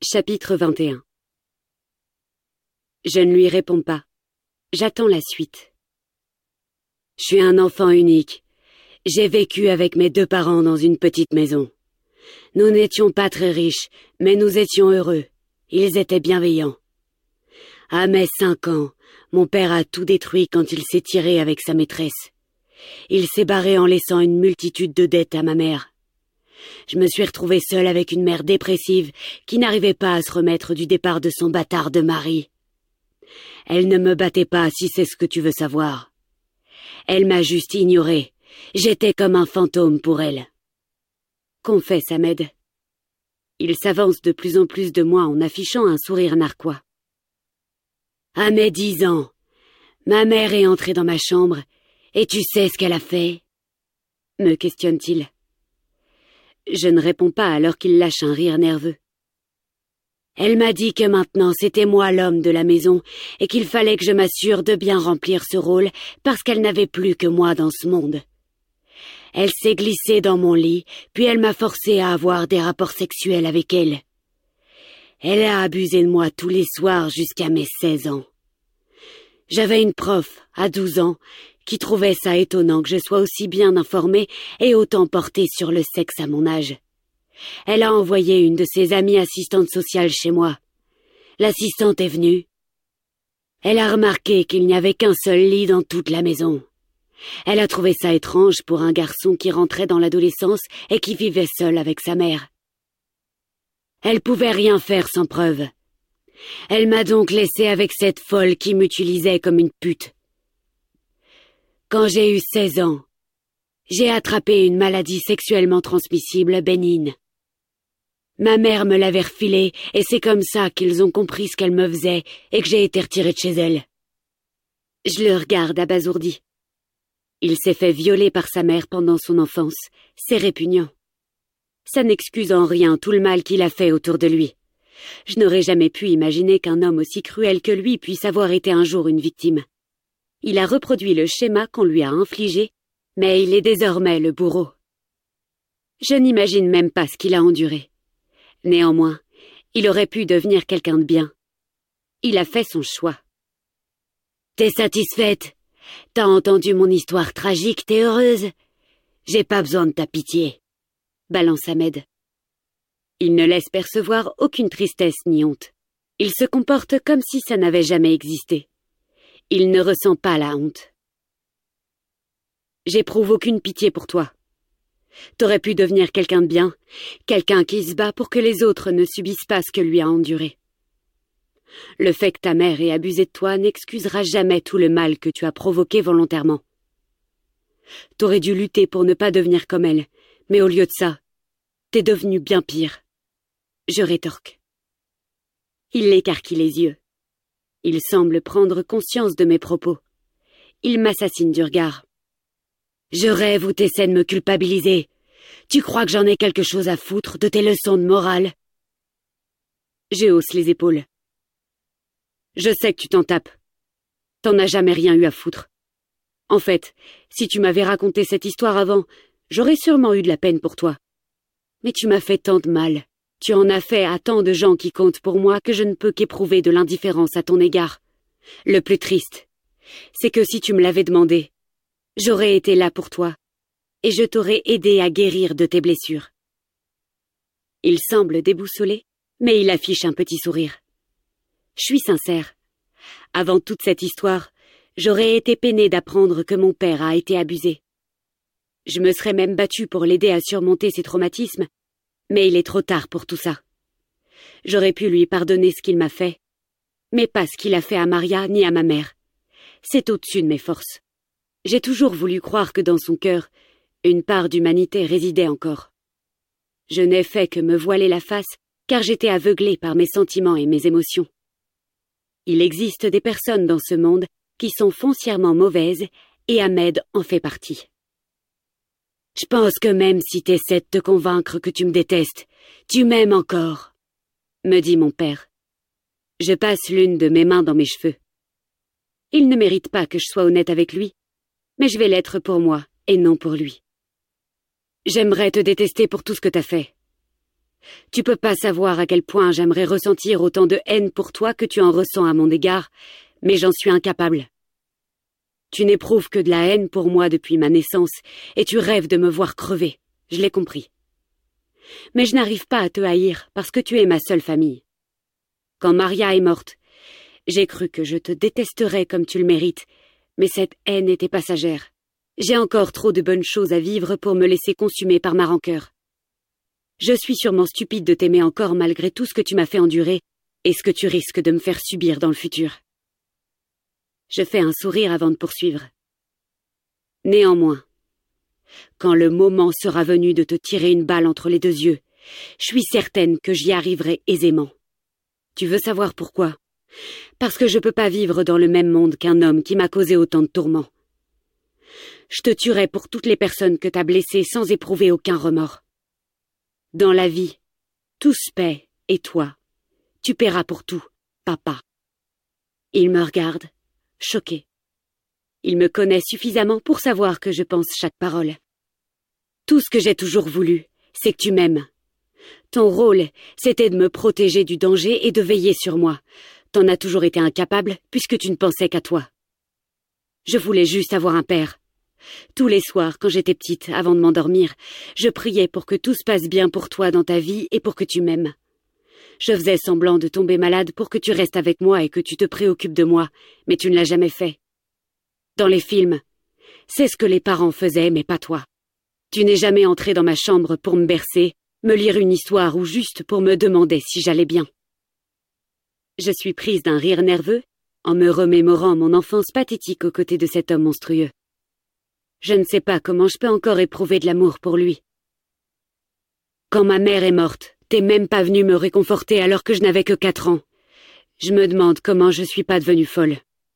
Chapitre 21. Je ne lui réponds pas. J'attends la suite. Je suis un enfant unique. J'ai vécu avec mes deux parents dans une petite maison. Nous n'étions pas très riches, mais nous étions heureux. Ils étaient bienveillants. À mes 5 ans, mon père a tout détruit quand il s'est tiré avec sa maîtresse. Il s'est barré en laissant une multitude de dettes à ma mère. Je me suis retrouvée seule avec une mère dépressive qui n'arrivait pas à se remettre du départ de son bâtard de mari. Elle ne me battait pas, si c'est ce que tu veux savoir. Elle m'a juste ignorée. J'étais comme un fantôme pour elle. Confesse, Ahmed. Il s'avance de plus en plus de moi en affichant un sourire narquois. À mes 10 ans, ma mère est entrée dans ma chambre, et tu sais ce qu'elle a fait? Me questionne-t-il. Je ne réponds pas alors qu'il lâche un rire nerveux. Elle m'a dit que maintenant c'était moi l'homme de la maison et qu'il fallait que je m'assure de bien remplir ce rôle parce qu'elle n'avait plus que moi dans ce monde. Elle s'est glissée dans mon lit, puis elle m'a forcé à avoir des rapports sexuels avec elle. Elle a abusé de moi tous les soirs jusqu'à mes 16 ans. J'avais une prof, à 12 ans, qui trouvait ça étonnant que je sois aussi bien informée et autant portée sur le sexe à mon âge. Elle a envoyé une de ses amies assistantes sociales chez moi. L'assistante est venue. Elle a remarqué qu'il n'y avait qu'un seul lit dans toute la maison. Elle a trouvé ça étrange pour un garçon qui rentrait dans l'adolescence et qui vivait seul avec sa mère. Elle pouvait rien faire sans preuve. Elle m'a donc laissé avec cette folle qui m'utilisait comme une pute. Quand j'ai eu 16 ans, j'ai attrapé une maladie sexuellement transmissible bénigne. Ma mère me l'avait refilée et c'est comme ça qu'ils ont compris ce qu'elle me faisait et que j'ai été retirée de chez elle. Je le regarde abasourdi. Il s'est fait violer par sa mère pendant son enfance. C'est répugnant. Ça n'excuse en rien tout le mal qu'il a fait autour de lui. Je n'aurais jamais pu imaginer qu'un homme aussi cruel que lui puisse avoir été un jour une victime. Il a reproduit le schéma qu'on lui a infligé, mais il est désormais le bourreau. Je n'imagine même pas ce qu'il a enduré. Néanmoins, il aurait pu devenir quelqu'un de bien. Il a fait son choix. T'es satisfaite? T'as entendu mon histoire tragique, t'es heureuse? J'ai pas besoin de ta pitié, balance Ahmed. Il ne laisse percevoir aucune tristesse ni honte. Il se comporte comme si ça n'avait jamais existé. Il ne ressent pas la honte. J'éprouve aucune pitié pour toi. T'aurais pu devenir quelqu'un de bien, quelqu'un qui se bat pour que les autres ne subissent pas ce que lui a enduré. Le fait que ta mère ait abusé de toi n'excusera jamais tout le mal que tu as provoqué volontairement. T'aurais dû lutter pour ne pas devenir comme elle, mais au lieu de ça, t'es devenu bien pire. Je rétorque. Il l'écarquille les yeux. Il semble prendre conscience de mes propos. Il m'assassine du regard. Je rêve ou t'essaies de me culpabiliser. Tu crois que j'en ai quelque chose à foutre de tes leçons de morale? Je hausse les épaules. Je sais que tu t'en tapes. T'en as jamais rien eu à foutre. En fait, si tu m'avais raconté cette histoire avant, j'aurais sûrement eu de la peine pour toi. Mais tu m'as fait tant de mal. Tu en as fait à tant de gens qui comptent pour moi que je ne peux qu'éprouver de l'indifférence à ton égard. Le plus triste, c'est que si tu me l'avais demandé, j'aurais été là pour toi, et je t'aurais aidé à guérir de tes blessures. Il semble déboussolé, mais il affiche un petit sourire. Je suis sincère. Avant toute cette histoire, j'aurais été peinée d'apprendre que mon père a été abusé. Je me serais même battue pour l'aider à surmonter ses traumatismes, mais il est trop tard pour tout ça. J'aurais pu lui pardonner ce qu'il m'a fait, mais pas ce qu'il a fait à Maria ni à ma mère. C'est au-dessus de mes forces. J'ai toujours voulu croire que dans son cœur, une part d'humanité résidait encore. Je n'ai fait que me voiler la face, car j'étais aveuglée par mes sentiments et mes émotions. Il existe des personnes dans ce monde qui sont foncièrement mauvaises, et Ahmed en fait partie. Je pense que même si t'essaies de te convaincre que tu me détestes, tu m'aimes encore, me dit mon père. Je passe l'une de mes mains dans mes cheveux. Il ne mérite pas que je sois honnête avec lui, mais je vais l'être pour moi et non pour lui. J'aimerais te détester pour tout ce que t'as fait. Tu peux pas savoir à quel point j'aimerais ressentir autant de haine pour toi que tu en ressens à mon égard, mais j'en suis incapable. Tu n'éprouves que de la haine pour moi depuis ma naissance, et tu rêves de me voir crever, je l'ai compris. Mais je n'arrive pas à te haïr parce que tu es ma seule famille. Quand Maria est morte, j'ai cru que je te détesterais comme tu le mérites, mais cette haine était passagère. J'ai encore trop de bonnes choses à vivre pour me laisser consumer par ma rancœur. Je suis sûrement stupide de t'aimer encore malgré tout ce que tu m'as fait endurer et ce que tu risques de me faire subir dans le futur. Je fais un sourire avant de poursuivre. Néanmoins, quand le moment sera venu de te tirer une balle entre les deux yeux, je suis certaine que j'y arriverai aisément. Tu veux savoir pourquoi? Parce que je peux pas vivre dans le même monde qu'un homme qui m'a causé autant de tourments. Je te tuerai pour toutes les personnes que t'as blessées sans éprouver aucun remords. Dans la vie, tout se paie, et toi, tu paieras pour tout, papa. Il me regarde, choqué. Il me connaît suffisamment pour savoir que je pense chaque parole. Tout ce que j'ai toujours voulu, c'est que tu m'aimes. Ton rôle, c'était de me protéger du danger et de veiller sur moi. T'en as toujours été incapable puisque tu ne pensais qu'à toi. Je voulais juste avoir un père. Tous les soirs, quand j'étais petite, avant de m'endormir, je priais pour que tout se passe bien pour toi dans ta vie et pour que tu m'aimes. Je faisais semblant de tomber malade pour que tu restes avec moi et que tu te préoccupes de moi, mais tu ne l'as jamais fait. Dans les films, c'est ce que les parents faisaient, mais pas toi. Tu n'es jamais entré dans ma chambre pour me bercer, me lire une histoire ou juste pour me demander si j'allais bien. Je suis prise d'un rire nerveux en me remémorant mon enfance pathétique aux côtés de cet homme monstrueux. Je ne sais pas comment je peux encore éprouver de l'amour pour lui. Quand ma mère est morte, t'es même pas venu me réconforter alors que je n'avais que 4 ans. Je me demande comment je suis pas devenue folle.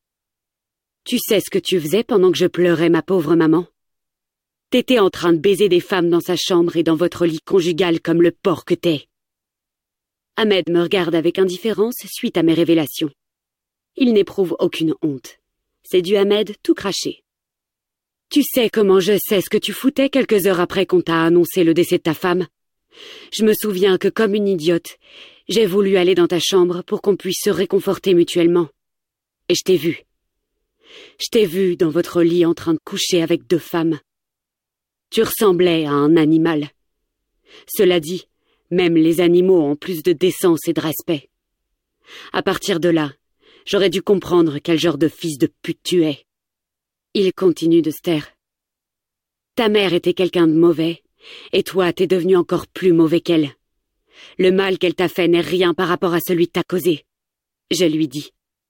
Tu sais ce que tu faisais pendant que je pleurais, ma pauvre maman? T'étais en train de baiser des femmes dans sa chambre et dans votre lit conjugal comme le porc que t'es. Ahmed me regarde avec indifférence suite à mes révélations. Il n'éprouve aucune honte. C'est du Ahmed tout craché. Tu sais comment je sais ce que tu foutais quelques heures après qu'on t'a annoncé le décès de ta femme? Je me souviens que comme une idiote, j'ai voulu aller dans ta chambre pour qu'on puisse se réconforter mutuellement. Et je t'ai vu. Je t'ai vu dans votre lit en train de coucher avec 2 femmes. Tu ressemblais à un animal. Cela dit, même les animaux ont plus de décence et de respect. À partir de là, j'aurais dû comprendre quel genre de fils de pute tu es. Il continue de se taire. Ta mère était quelqu'un de mauvais, et toi t'es devenu encore plus mauvais qu'elle. Le mal qu'elle t'a fait n'est rien par rapport à celui que t'as causé. Je lui dis.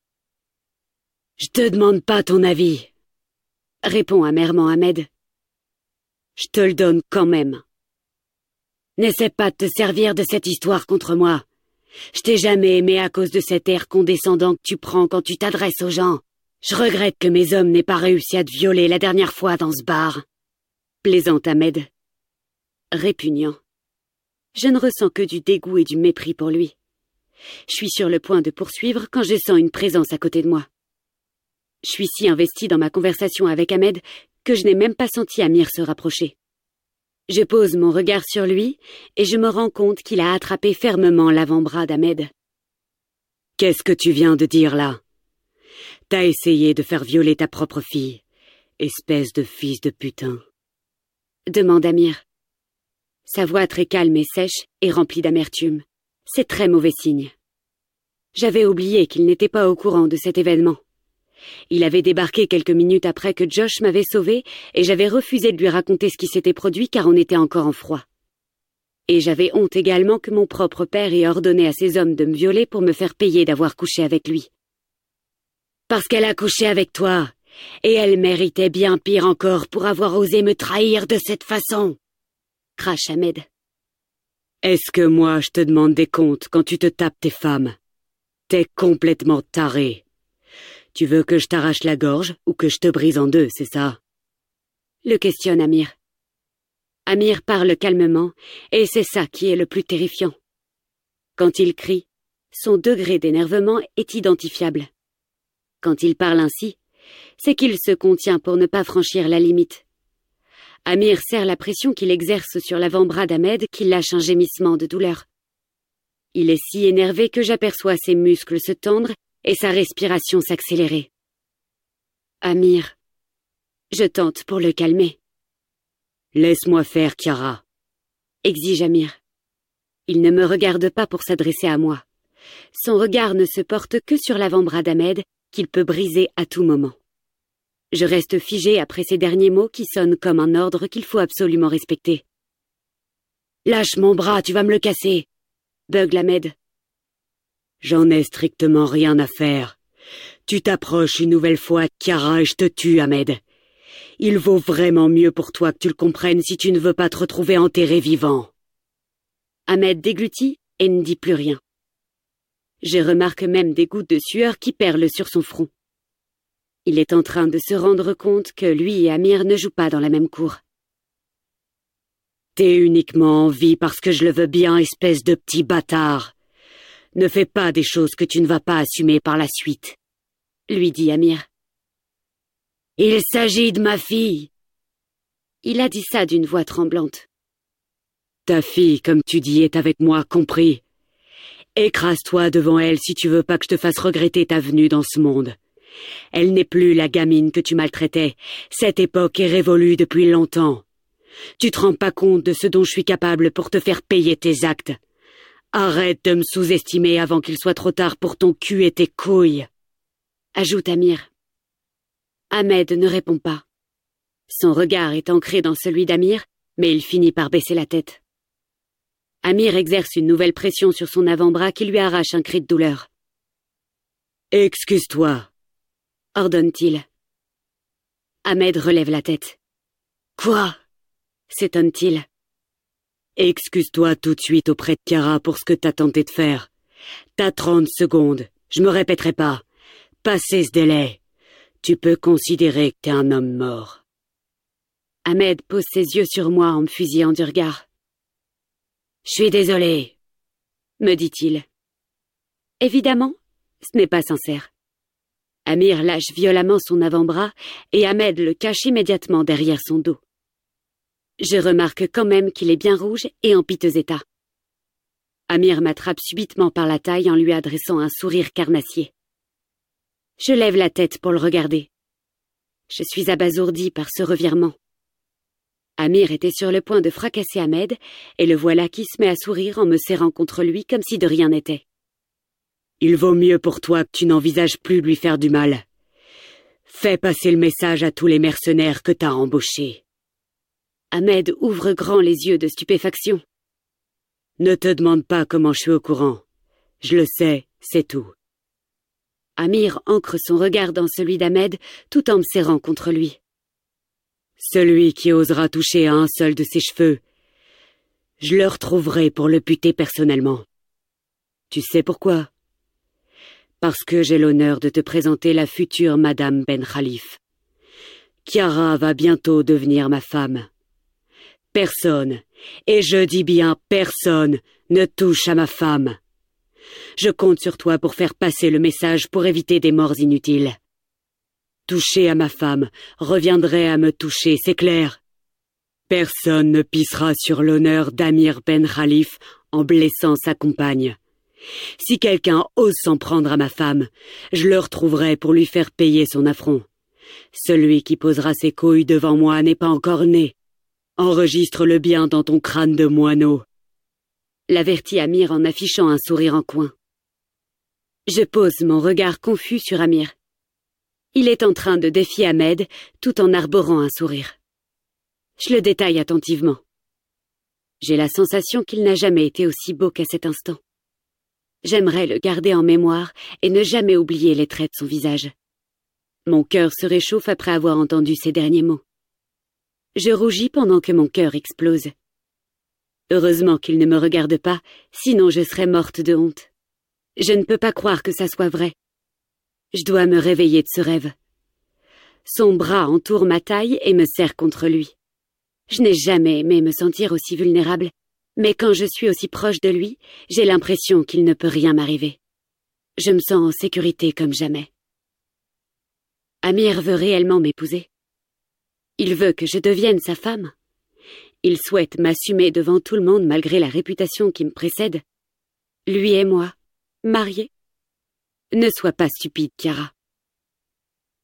Je te demande pas ton avis, répond amèrement Ahmed. Je te le donne quand même. N'essaie pas de te servir de cette histoire contre moi. Je t'ai jamais aimé à cause de cet air condescendant que tu prends quand tu t'adresses aux gens. Je regrette que mes hommes n'aient pas réussi à te violer la dernière fois dans ce bar. Plaisante Ahmed. Répugnant. Je ne ressens que du dégoût et du mépris pour lui. Je suis sur le point de poursuivre quand je sens une présence à côté de moi. Je suis si investie dans ma conversation avec Ahmed que je n'ai même pas senti Amir se rapprocher. Je pose mon regard sur lui et je me rends compte qu'il a attrapé fermement l'avant-bras d'Ahmed. « Qu'est-ce que tu viens de dire là? T'as essayé de faire violer ta propre fille, espèce de fils de putain. » demande Amir. Sa voix très calme et sèche est remplie d'amertume. C'est très mauvais signe. J'avais oublié qu'il n'était pas au courant de cet événement. Il avait débarqué quelques minutes après que Josh m'avait sauvé et j'avais refusé de lui raconter ce qui s'était produit car on était encore en froid. Et j'avais honte également que mon propre père ait ordonné à ses hommes de me violer pour me faire payer d'avoir couché avec lui. Parce qu'elle a couché avec toi, et elle méritait bien pire encore pour avoir osé me trahir de cette façon, crache Ahmed. Est-ce que moi je te demande des comptes quand tu te tapes tes femmes? T'es complètement taré. Tu veux que je t'arrache la gorge ou que je te brise en 2, c'est ça? Le questionne Amir. Amir parle calmement, et c'est ça qui est le plus terrifiant. Quand il crie, son degré d'énervement est identifiable. Quand il parle ainsi, c'est qu'il se contient pour ne pas franchir la limite. Amir serre la pression qu'il exerce sur l'avant-bras d'Ahmed qui lâche un gémissement de douleur. Il est si énervé que j'aperçois ses muscles se tendre et sa respiration s'accélérer. Amir. Je tente pour le calmer. Laisse-moi faire, Chiara, exige Amir. Il ne me regarde pas pour s'adresser à moi. Son regard ne se porte que sur l'avant-bras d'Ahmed qu'il peut briser à tout moment. Je reste figé après ces derniers mots qui sonnent comme un ordre qu'il faut absolument respecter. Lâche mon bras, tu vas me le casser, bugle Ahmed. J'en ai strictement rien à faire. Tu t'approches une nouvelle fois, Chiara, et je te tue, Ahmed. Il vaut vraiment mieux pour toi que tu le comprennes si tu ne veux pas te retrouver enterré vivant. Ahmed déglutit et ne dit plus rien. Je remarque même des gouttes de sueur qui perlent sur son front. Il est en train de se rendre compte que lui et Amir ne jouent pas dans la même cour. T'es uniquement en vie parce que je le veux bien, espèce de petit bâtard. Ne fais pas des choses que tu ne vas pas assumer par la suite, lui dit Amir. Il s'agit de ma fille. Il a dit ça d'une voix tremblante. Ta fille, comme tu dis, est avec moi, compris. Écrase-toi devant elle si tu veux pas que je te fasse regretter ta venue dans ce monde. Elle n'est plus la gamine que tu maltraitais. Cette époque est révolue depuis longtemps. Tu te rends pas compte de ce dont je suis capable pour te faire payer tes actes. Arrête de me sous-estimer avant qu'il soit trop tard pour ton cul et tes couilles, ajoute Amir. Ahmed ne répond pas. Son regard est ancré dans celui d'Amir, mais il finit par baisser la tête. Amir exerce une nouvelle pression sur son avant-bras qui lui arrache un cri de douleur. « Excuse-toi » ordonne-t-il. Ahmed relève la tête. « Quoi ?» s'étonne-t-il. « Excuse-toi tout de suite auprès de Chiara pour ce que t'as tenté de faire. T'as 30 secondes, je me répéterai pas. Passez ce délai. Tu peux considérer que t'es un homme mort. » Ahmed pose ses yeux sur moi en me fusillant du regard. « Je suis désolé, » me dit-il. Évidemment, ce n'est pas sincère. Amir lâche violemment son avant-bras et Ahmed le cache immédiatement derrière son dos. Je remarque quand même qu'il est bien rouge et en piteux état. Amir m'attrape subitement par la taille en lui adressant un sourire carnassier. Je lève la tête pour le regarder. Je suis abasourdi par ce revirement. Amir était sur le point de fracasser Ahmed, et le voilà qui se met à sourire en me serrant contre lui comme si de rien n'était. « Il vaut mieux pour toi que tu n'envisages plus de lui faire du mal. Fais passer le message à tous les mercenaires que t'as embauchés. » Ahmed ouvre grand les yeux de stupéfaction. « Ne te demande pas comment je suis au courant. Je le sais, c'est tout. » Amir ancre son regard dans celui d'Ahmed tout en me serrant contre lui. Celui qui osera toucher à un seul de ses cheveux, je le retrouverai pour le buter personnellement. Tu sais pourquoi? Parce que j'ai l'honneur de te présenter la future Madame Ben Khalif. Chiara va bientôt devenir ma femme. Personne, et je dis bien personne, ne touche à ma femme. Je compte sur toi pour faire passer le message pour éviter des morts inutiles. Toucher à ma femme reviendrait à me toucher, c'est clair. Personne ne pissera sur l'honneur d'Amir Ben Khalif en blessant sa compagne. Si quelqu'un ose s'en prendre à ma femme, je le retrouverai pour lui faire payer son affront. Celui qui posera ses couilles devant moi n'est pas encore né. Enregistre-le bien dans ton crâne de moineau. L'avertit Amir en affichant un sourire en coin. Je pose mon regard confus sur Amir. Il est en train de défier Ahmed tout en arborant un sourire. Je le détaille attentivement. J'ai la sensation qu'il n'a jamais été aussi beau qu'à cet instant. J'aimerais le garder en mémoire et ne jamais oublier les traits de son visage. Mon cœur se réchauffe après avoir entendu ces derniers mots. Je rougis pendant que mon cœur explose. Heureusement qu'il ne me regarde pas, sinon je serais morte de honte. Je ne peux pas croire que ça soit vrai. Je dois me réveiller de ce rêve. Son bras entoure ma taille et me serre contre lui. Je n'ai jamais aimé me sentir aussi vulnérable, mais quand je suis aussi proche de lui, j'ai l'impression qu'il ne peut rien m'arriver. Je me sens en sécurité comme jamais. Amir veut réellement m'épouser. Il veut que je devienne sa femme. Il souhaite m'assumer devant tout le monde malgré la réputation qui me précède. Lui et moi, mariés. Ne sois pas stupide, Chiara.